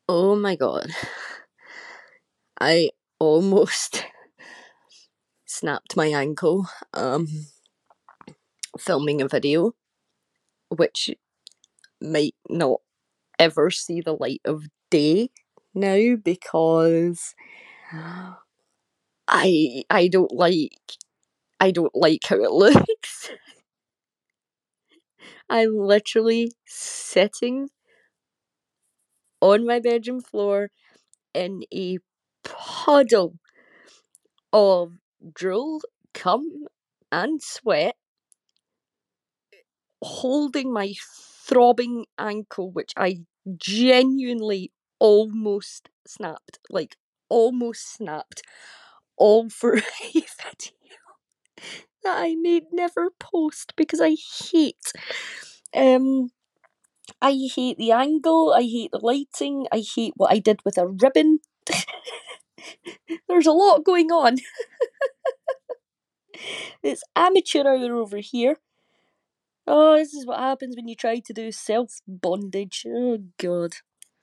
Oh my god. I almost snapped my ankle filming a video, which might not ever see the light of day now because I don't like how it looks. I'm literally sitting on my bedroom floor in a puddle of drool, cum, and sweat, holding my throbbing ankle, which I genuinely almost snapped. Like, almost snapped. All for a video that I may never post because um I hate the angle, I hate the lighting, I hate what I did with a ribbon. There's a lot going on. It's amateur hour over here. Oh, this is what happens when you try to do self bondage. Oh god.